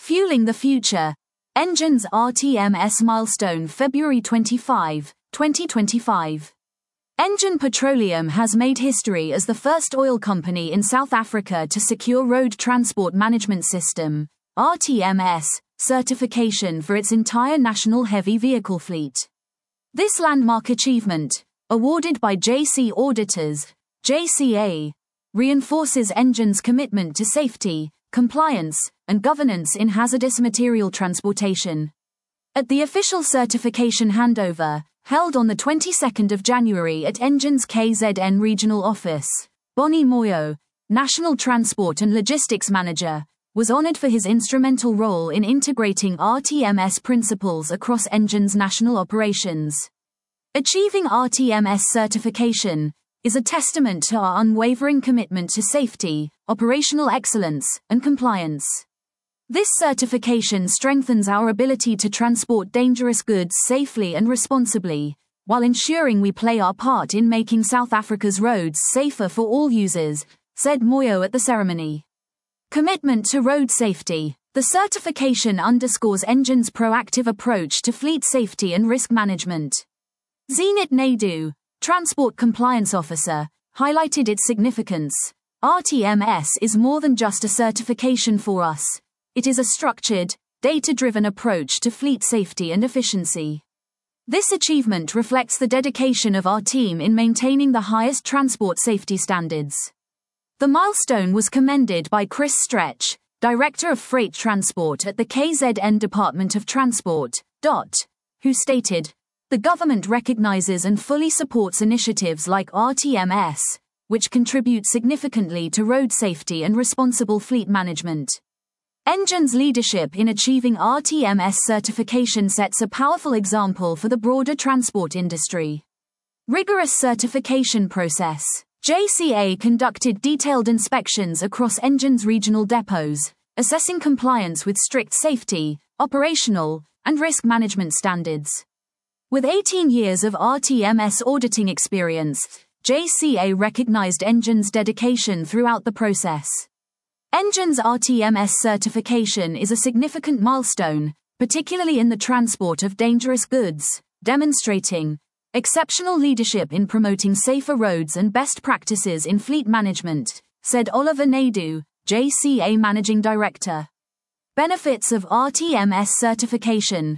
Fueling the future. Engen's RTMS milestone February 25, 2025. Engen Petroleum has made history as the first oil company in South Africa to secure Road Transport Management System, RTMS, certification for its entire national heavy vehicle fleet. This landmark achievement, awarded by JC Auditors, JCA, reinforces Engen's commitment to safety, compliance, and governance in hazardous material transportation. At the official certification handover, held on the 22nd of January at Engen's KZN Regional Office, Bonnie Moyo, National Transport and Logistics Manager, was honored for his instrumental role in integrating RTMS principles across Engen's national operations. Achieving RTMS certification is a testament to our unwavering commitment to safety, operational excellence, and compliance. This certification strengthens our ability to transport dangerous goods safely and responsibly, while ensuring we play our part in making South Africa's roads safer for all users, said Moyo at the ceremony. Commitment to road safety. The certification underscores Engen's proactive approach to fleet safety and risk management. Zenit Naidu, Transport Compliance Officer, highlighted its significance. RTMS is more than just a certification for us. It is a structured, data-driven approach to fleet safety and efficiency. This achievement reflects the dedication of our team in maintaining the highest transport safety standards. The milestone was commended by Chris Stretch, Director of Freight Transport at the KZN Department of Transport, who stated, "The government recognizes and fully supports initiatives like RTMS, which contribute significantly to road safety and responsible fleet management." Engen's leadership in achieving RTMS certification sets a powerful example for the broader transport industry. Rigorous certification process. JCA conducted detailed inspections across Engen's regional depots, assessing compliance with strict safety, operational, and risk management standards. With 18 years of RTMS auditing experience, JCA recognized Engen's dedication throughout the process. Engen's RTMS certification is a significant milestone, particularly in the transport of dangerous goods, demonstrating exceptional leadership in promoting safer roads and best practices in fleet management, said Oliver Naidu, JCA Managing Director. Benefits of RTMS certification.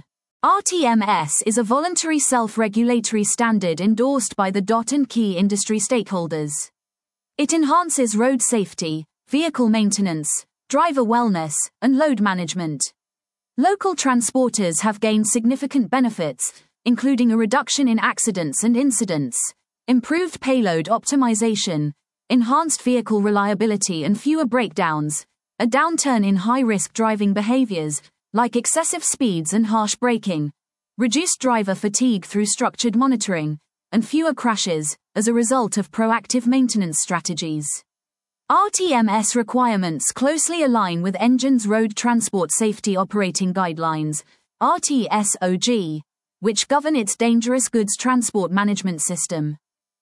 RTMS is a voluntary self-regulatory standard endorsed by the DOT and key industry stakeholders. It enhances road safety, vehicle maintenance, driver wellness, and load management. Local transporters have gained significant benefits, including a reduction in accidents and incidents, improved payload optimization, enhanced vehicle reliability and fewer breakdowns, a downturn in high-risk driving behaviors, like excessive speeds and harsh braking, reduced driver fatigue through structured monitoring, and fewer crashes, as a result of proactive maintenance strategies. RTMS requirements closely align with Engen's Road Transport Safety Operating Guidelines, RTSOG, which govern its dangerous goods transport management system.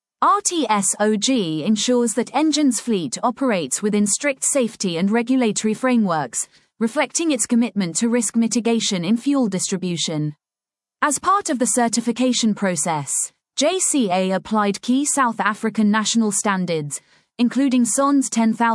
RTSOG ensures that Engen's fleet operates within strict safety and regulatory frameworks, reflecting its commitment to risk mitigation in fuel distribution. As part of the certification process, JCA applied key South African national standards, including SONS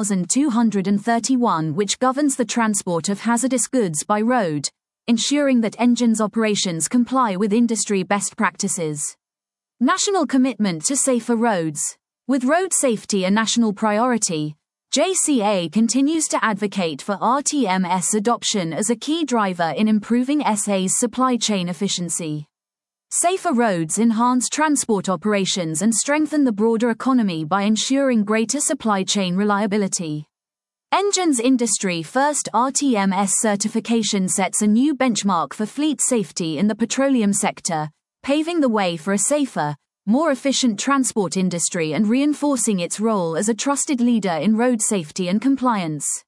10231, which governs the transport of hazardous goods by road, ensuring that Engen's operations comply with industry best practices. National commitment to safer roads. With road safety a national priority, JCA continues to advocate for RTMS adoption as a key driver in improving SA's supply chain efficiency. Safer roads enhance transport operations and strengthen the broader economy by ensuring greater supply chain reliability. Engen's industry-first RTMS certification sets a new benchmark for fleet safety in the petroleum sector, paving the way for a safer, more efficient transport industry and reinforcing its role as a trusted leader in road safety and compliance.